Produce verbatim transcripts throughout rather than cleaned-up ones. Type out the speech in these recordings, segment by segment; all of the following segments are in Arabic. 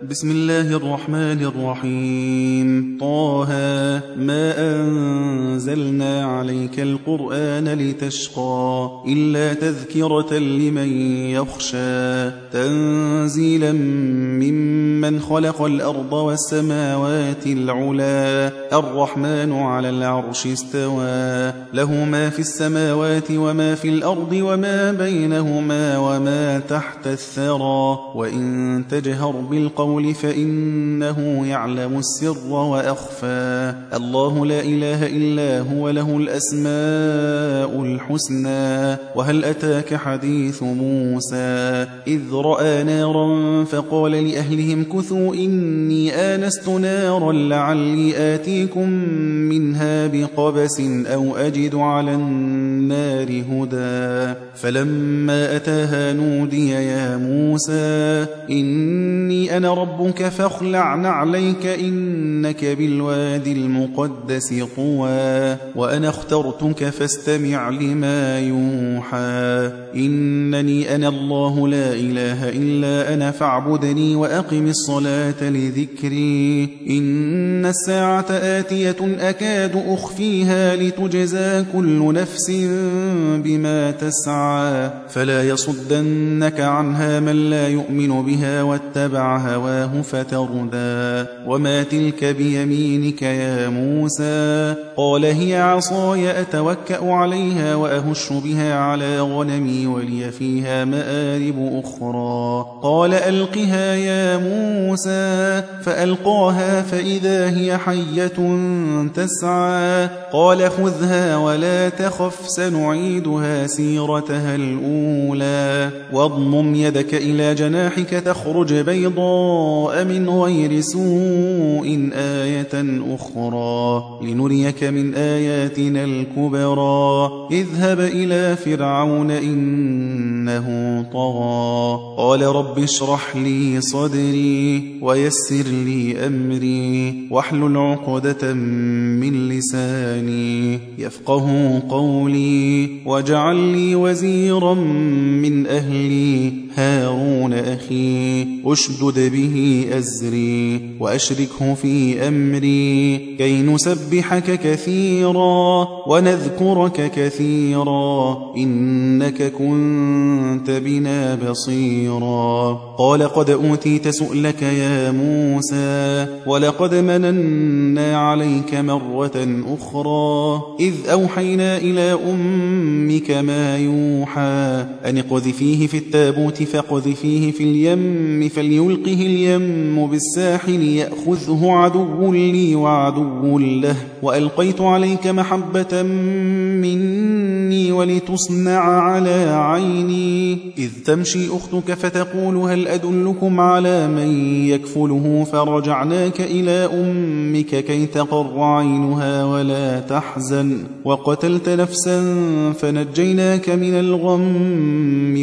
بسم الله الرحمن الرحيم. طه ما أنزلنا عليك القرآن لتشقى إلا تذكرة لمن يخشى تنزيلا ممن خلق الأرض والسماوات العلا الرحمن على العرش استوى له ما في السماوات وما في الأرض وما بينهما وما تحت الثرى وإن تجهر بالقول فإنه يعلم السر وأخفى الله لا إله إلا هو له الأسماء الحسنى. وهل أتاك حديث موسى إذ رأى نارا فقال لأهلهم كثوا إني آنست نارا لعلي آتيكم منها بقبس أو أجد على النار هدى فلما أتاها نودي يا موسى إني أنا ربك فاخلع نعليك إنك بالوادي المقدس طوى وأنا اخترتك فاستمع لما يوحى إنني أنا الله لا إله إلا أنا فاعبدني وأقم الصلاة لذكري إن الساعة آتية أكاد أخفيها لتجزى كل نفس بما تسعى فلا يصدنك عنها من لا يؤمن بها واتبع هواه فتردى وما تلك بيمينك يا موسى قال هي عصاي أتوكأ عليها وأهش بها على غنمي ولي فيها مآرب أخرى قال ألقها يا موسى فألقاها فإذا هي حية تسعى قال خذها ولا تخف سنعيدها سيرتها الأولى واضمم يدك إلى جناحك تخرج بيضاء من غير سوء آية أخرى لنريك من آياتنا الكبرى اذهب إلى فرعون إنه طغى قال رب اشرح لي صدري ويسر لي أمري واحلل عقدة من لساني يفقه قولي واجعل لي وزيرا من أهلي هارون أخي أشدد به أزري وأشركه في أمري كي نسبحك كثيرا ونذكرك كثيرا إنك كنت بنا بصيرا قال قد أوتيت سؤلك يا موسى ولقد مننا عليك مرة أخرى إذ أوحينا إلى أمك ما يوحى أن اقذفيه في التابوت فاقذفيه في اليم فليلقه اليم بالساحل يأخذه عدو لي وعدو له وألقيت عليك محبة مني ولتصنع على عيني إذ تمشي أختك فتقول هل أدلكم على من يكفله فرجعناك إلى أمك كي تقر عينها ولا تحزن وقتلت نفسا فنجيناك من الغم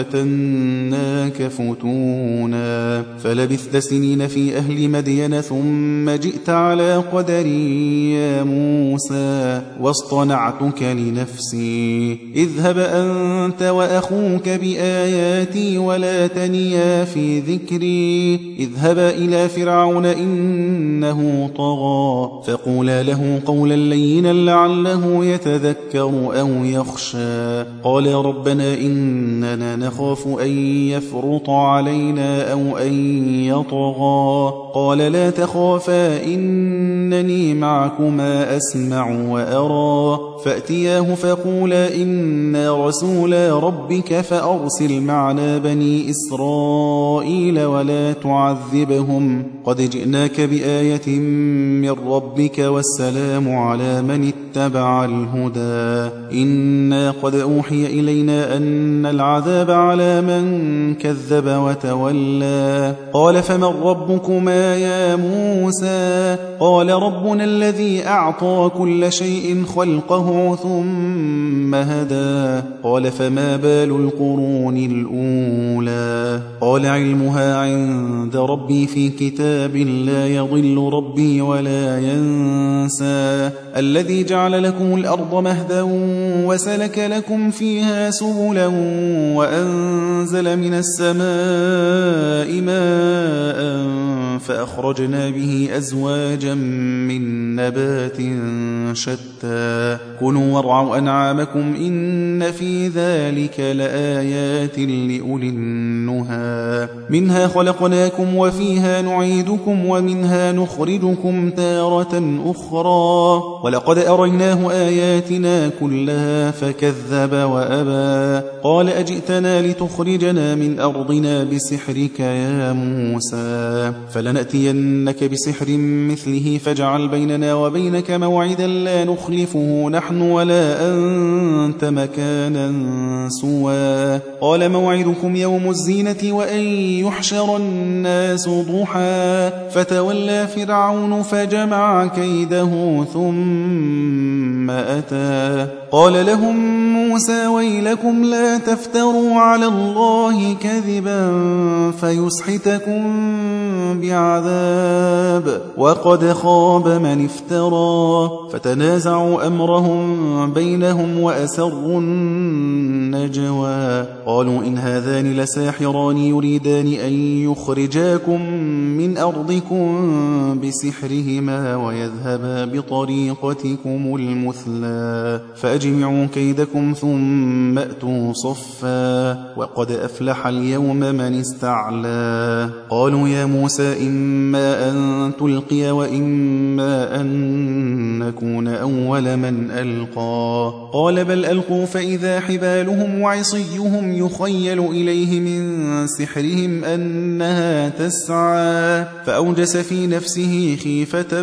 وفتناك فتونا فلبثت سنين في أهل مدين ثم جئت على قدري يا موسى واصطنعتك لنفسي اذهب أنت وأخوك بآياتي ولا تنيا في ذكري اذهب إلى فرعون إنه طغى فقولا له قولا لينا لعله يتذكر أو يخشى قال ربنا إننا نخاف أن يفرط علينا أو أن يطغى قال لا تخافا إنني معكما أسمع وأرى فأتياه فقولا إنا رسولا ربك فأرسل معنا بني إسرائيل ولا تعذبهم قد جئناك بآية من ربك والسلام على من اتبع الهدى إنا قد أوحي إلينا أن العذاب على من كذب وتولى قال فمن ربكما يا موسى قال ربنا الذي أعطى كل شيء خلقه ثم هدى قال فما بال القرون الأولى قال علمها عند ربي في كتاب لا يضل ربي ولا ينسى الذي جعل لكم الأرض مهدا وسلك لكم فيها سبلا وأنزل من السماء ماء فأخرجنا به أزواجا من نبات شتى كلوا وارعوا أنعامكم إن في ذلك لآيات لأولي النهى منها خلقناكم وفيها نعيدكم ومنها نخرجكم تارة أخرى ولقد أريناه آياتنا كلها فكذب وأبى قال أجئتنا لتخرجنا من أرضنا بسحرك يا موسى فلنأتينك بسحر مثله فاجعل بيننا وبينك موعدا لا نخلفه نحن ولا أنت مكانا سوى قال موعدكم يوم الزينة وأن يحشر الناس ضحى فتولى فرعون فجمع كيده ثم أتى قال لهم موسى ويلكم لا تفتروا على الله كذبا فيسحتكم بعذاب وقد خاب من افترى فتنازعوا أمرهم بينهم وأسروا النجوى قالوا إن هذان لساحران يريدان أن يخرجاكم من أرضكم بسحرهما ويذهبا بطريقتكم المثلى فأجمعوا كيدكم ثم أتوا صفا وقد أفلح اليوم من استعلى قالوا يا موسى إما أن تلقي وإما أن نكون أول من ألقى قال بل ألقوا فإذا حبالهم وعصيهم يخيل إليه من سحرهم أنها تسعى فأوجس في نفسه خيفة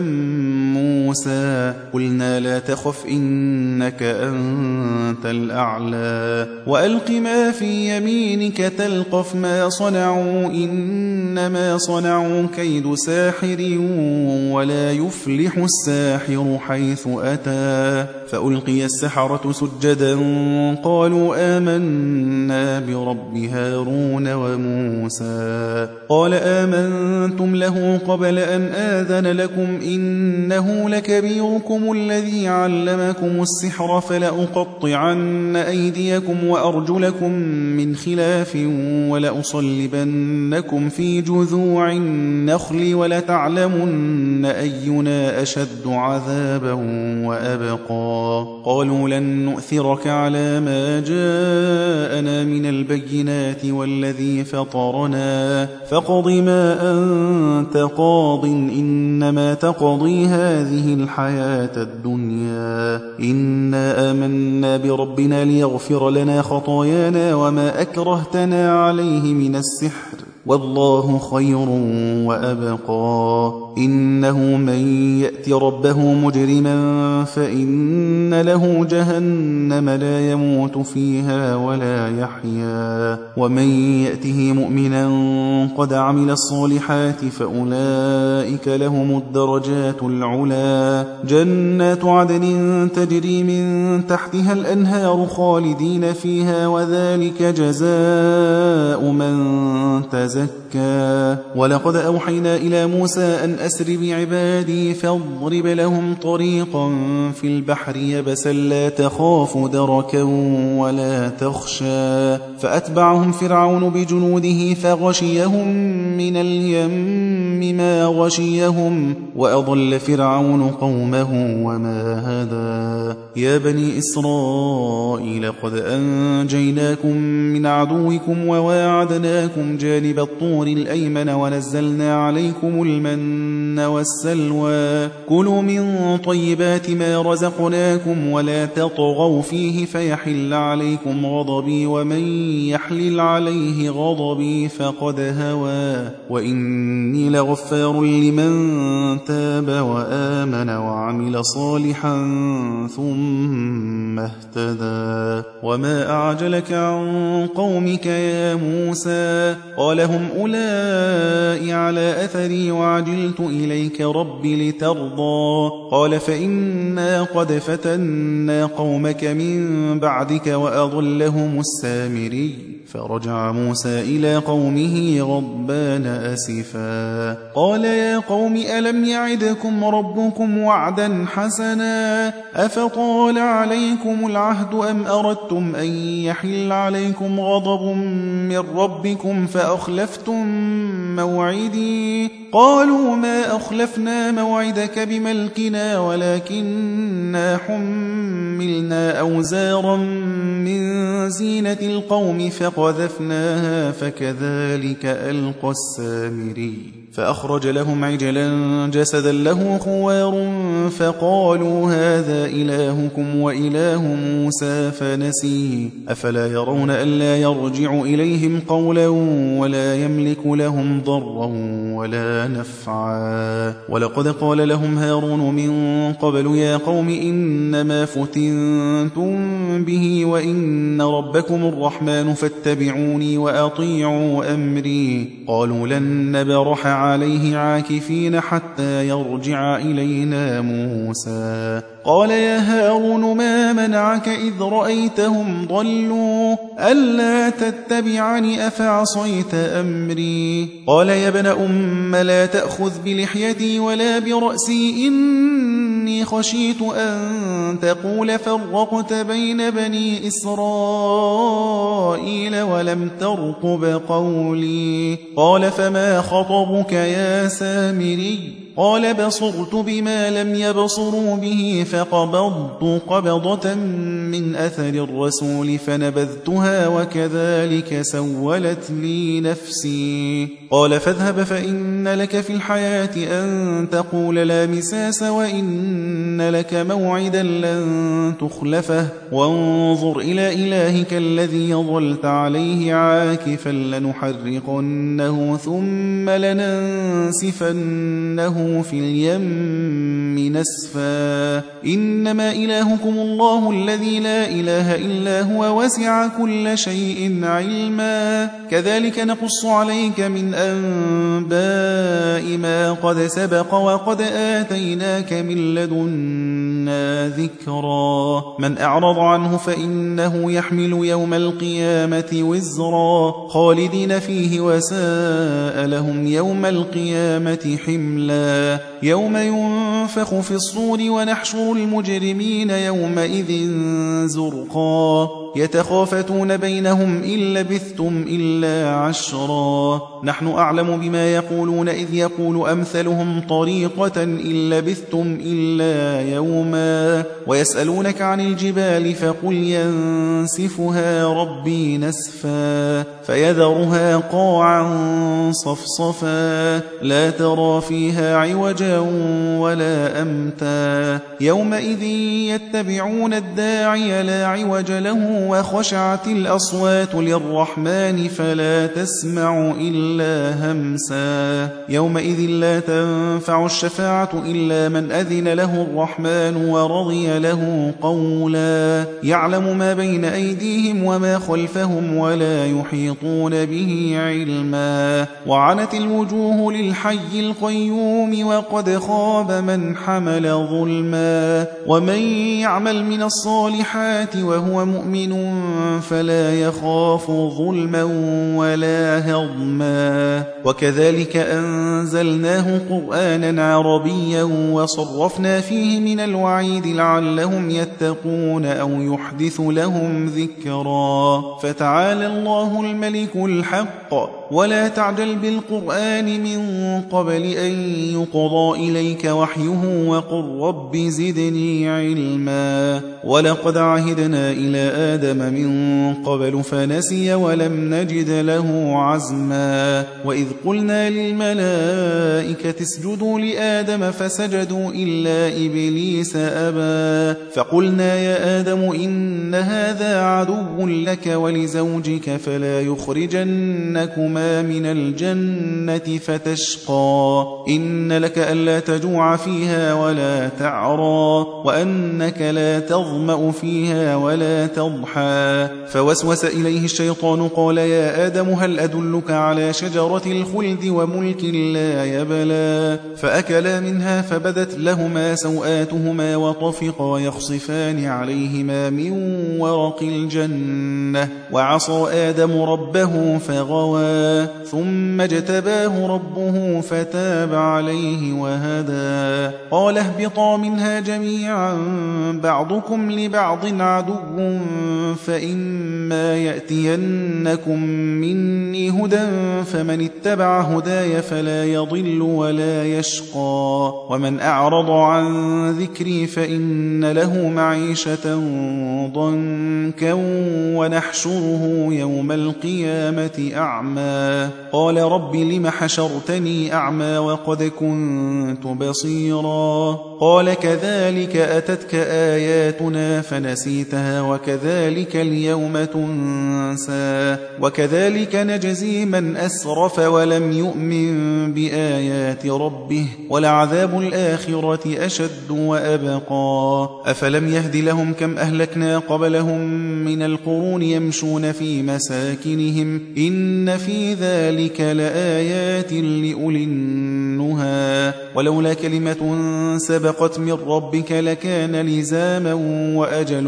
موسى قلنا لا تخف إنك أنت الأعلى وألق ما في يمينك تلقف ما صنعوا إنما صنعوا كيد ساحر ولا يفلح الساحر حيث أتى فألقي السحرة سجدا قالوا آمنا برب هارون وموسى قال آمنتم له قبل أن آذن لكم إنه لكبيركم الذي علمكم السحر فلأقطعن أيديكم وأرجلكم من خلاف ولأصلبنكم في جذوع النخل ولتعلمن أينا أشد عذابا وأبقى قالوا لن نؤثرك على ما جاءنا من البينات والذي فطرنا فاقض ما أنت قاض إنما تقضي هذه الحياة الدنيا إنا آمنا بربنا ليغفر لنا خطايانا وما أكرهتنا عليه من السحر والله خير وأبقى إنه من يأت ربه مجرما فإن له جهنم لا يموت فيها ولا يحيا ومن يأته مؤمنا قد عمل الصالحات فأولئك لهم الدرجات العلا جنات عدن تجري من تحتها الأنهار خالدين فيها وذلك جزاء من تزكى ولقد أوحينا إلى موسى أن أسر بعبادي فاضرب لهم طريقا في البحر يبسا لا تخاف دركا ولا تخشى فأتبعهم فرعون بجنوده فغشيهم من اليم ما غشيهم وأضل فرعون قومه وما هدى يا بني إسرائيل قد أنجيناكم من عدوكم وواعدناكم جانب الطور الأيمن ونزلنا عليكم المن والسلوى كلوا من طيبات ما رزقناكم ولا تطغوا فيه فيحل عليكم غضبي ومن يحلل عليه غضبي فقد هوى وإني لغفار لمن تاب وآمن وعمل صالحا ثم اهتدى وما أعجلك عن قومك يا موسى قال هم أولئك على أثري وعجلت إليك ربي لترضى قال فإنا قد فتنا قومك من بعدك وأضلهم السامري فرجع موسى إلى قومه غضبان أسفا قال يا قوم ألم يعدكم ربكم وعدا حسنا أفطال عليكم العهد أم أردتم أن يحل عليكم غضب من ربكم فأخلفتم موعدي قالوا ما أخلفنا موعدك بملكنا ولكننا حملنا أوزارا من زينة القوم فقذفناها فكذلك ألقى السامري فأخرج لهم عجلا جسدا له خوار فقالوا هذا إلهكم وإله موسى فنسيه أفلا يرون ألا يرجع إليهم قولا ولا يملك لهم ضرا ولا نفعا ولقد قال لهم هارون من قبل يا قوم إنما فتنتم به وإن ربكم الرحمن فاتبعوني وأطيعوا أمري قالوا لن نبرح عليه عاكفين حتى يرجع إلينا موسى قال يا هارون ما منعك إذ رأيتهم ضلوا ألا تتبعني أفعصيت أمري قال يا ابن أم لا تأخذ بلحيتي ولا برأسي إني خشيت أن تقول فرقت بين بني إسرائيل ولم ترقب قولي قال فما خطبك يا سامري قال بصرت بما لم يبصروا به فقبضت قبضة من أثر الرسول فنبذتها وكذلك سولت لي نفسي قال فاذهب فإن لك في الحياة أن تقول لا مساس وإن لك موعدا لن تخلفه وانظر إلى إلهك الذي ظلت عليه عاكفا لنحرقنه ثم لننسفنه في اليم نسفا إنما إلهكم الله الذي لا إله إلا هو وسع كل شيء علما كذلك نقص عليك من أنباء ما قد سبق وقد آتيناك من لدنا ذكرا من أعرض عنه فإنه يحمل يوم القيامة وزرا خالدين فيه وساء لهم يوم القيامة حملا يوم ينفخ في الصور ونحشر المجرمين يومئذ زرقا يتخافتون بينهم إن لبثتم إلا عشرا نحن أعلم بما يقولون إذ يقول أمثلهم طريقة إن لبثتم إلا يوما ويسألونك عن الجبال فقل ينسفها ربي نسفا فيذرها قاعا صفصفا لا ترى فيها عوجا ولا أمتا يومئذ يتبعون الداعي لا عوج له وخشعت الأصوات للرحمن فلا تسمع إلا همسا يومئذ لا تنفع الشفاعة إلا من أذن له الرحمن ورضي له قولا يعلم ما بين أيديهم وما خلفهم ولا يحيطون به علما وعنت الوجوه للحي القيوم وقد خاب من حمل ظلما ومن يعمل من الصالحات وهو مؤمن فلا يخاف ظلما ولا هضما وكذلك أنزلناه قرآنا عربيا وصرفنا فيه من الوعيد لعلهم يتقون أو يحدث لهم ذكرا فتعالى الله الملك الحق ولا تعجل بالقرآن من قبل أن يقضى إليك وحيه وقل رب زدني علما ولقد عهدنا إلى آدم من قبل فنسي ولم نجد له عزما وإذ قلنا للملائكة اسجدوا لآدم فسجدوا إلا إبليس أبى فقلنا يا آدم إن هذا عدو لك ولزوجك فلا يخرجنكما لهما من الجنة فتشقى إن لك ألا تجوع فيها ولا تعرى وأنك لا تظمأ فيها ولا تضحى فوسوس إليه الشيطان قال يا آدم هل أدلك على شجرة الخلد وملك لا يبلى فأكلا منها فبدت لهما سوآتهما وطفقا يخصفان عليهما من ورق الجنة وعصى آدم ربه فغوى ثم اجتباه ربه فتاب عليه وهدى قال اهبطا منها جميعا بعضكم لبعض عدو فإما يأتينكم مني هدى فمن اتبع هداي فلا يضل ولا يشقى ومن أعرض عن ذكري فإن له معيشة ضنكا ونحشره يوم القيامة أعمى قال رب لم حشرتني أعمى وقد كنت بصيرا قال كذلك أتتك آياتنا فنسيتها وكذلك اليوم تنسى وكذلك نجزي من أسرف ولم يؤمن بآيات ربه ولعذاب الآخرة أشد وأبقى أفلم يهد لهم كم أهلكنا قبلهم من القرون يمشون في مساكنهم إن في ذلك لآيات لأولي النهى ولولا كلمة سبقت من ربك لكان لزاما وأجل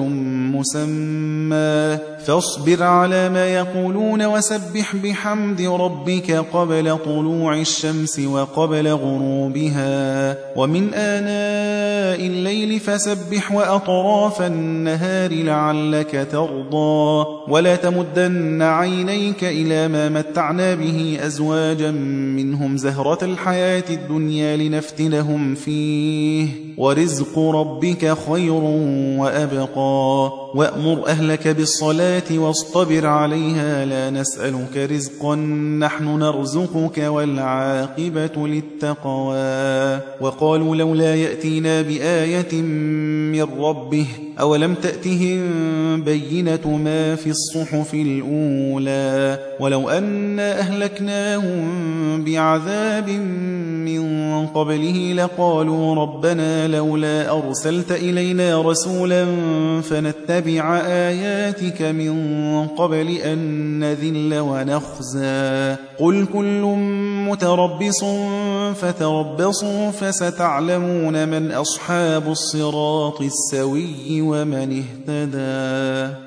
مسمى فاصبر على ما يقولون وسبح بحمد ربك قبل طلوع الشمس وقبل غروبها ومن آناء الليل فسبح وأطراف النهار لعلك ترضى ولا تمدن عينيك إلى ما متعنا به أزواجا منهم زهرة الحياة الدنيا لنفتنهم فيه ورزق ربك خير وأبقى وأمر أهلك بالصلاة واصطبر عليها لا نسألك رزقا نحن نرزقك والعاقبة للتقوى وقالوا لولا يأتينا بآية من ربه أولم تأتهم بينة ما في الصحف الأولى ولو أنا أهلكناهم بعذاب من قبله لقالوا ربنا لولا أرسلت إلينا رسولا فنتبع آياتك من قبل أن نذل ونخزى قل كل متربص فتربصوا فستعلمون من أصحاب الصراط السوي ومن اهتدى